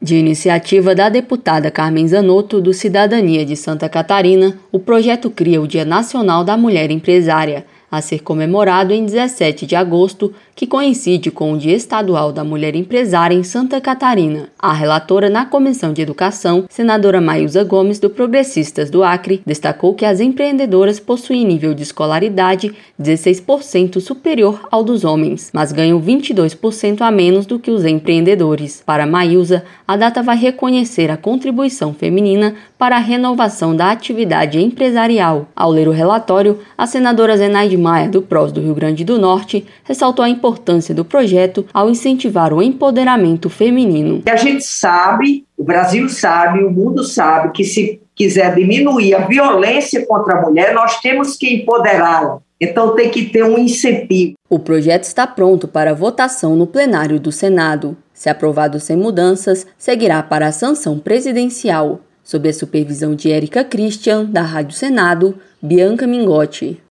De iniciativa da deputada Carmen Zanotto, do Cidadania de Santa Catarina, o projeto cria o Dia Nacional da Mulher Empresária, a ser comemorado em 17 de agosto, que coincide com o Dia Estadual da Mulher Empresária em Santa Catarina. A relatora na Comissão de Educação, senadora Maísa Gomes, do Progressistas do Acre, destacou que as empreendedoras possuem nível de escolaridade 16% superior ao dos homens, mas ganham 22% a menos do que os empreendedores. Para Maísa, a data vai reconhecer a contribuição feminina para a renovação da atividade empresarial. Ao ler o relatório, a senadora Zenaide Maia, do PROS do Rio Grande do Norte, ressaltou a importância do projeto ao incentivar o empoderamento feminino. A gente sabe, o Brasil sabe, o mundo sabe que se quiser diminuir a violência contra a mulher, nós temos que empoderá-la. Então tem que ter um incentivo. O projeto está pronto para votação no plenário do Senado. Se aprovado sem mudanças, seguirá para a sanção presidencial. Sob a supervisão de Érica Christian, da Rádio Senado, Bianca Mingotti.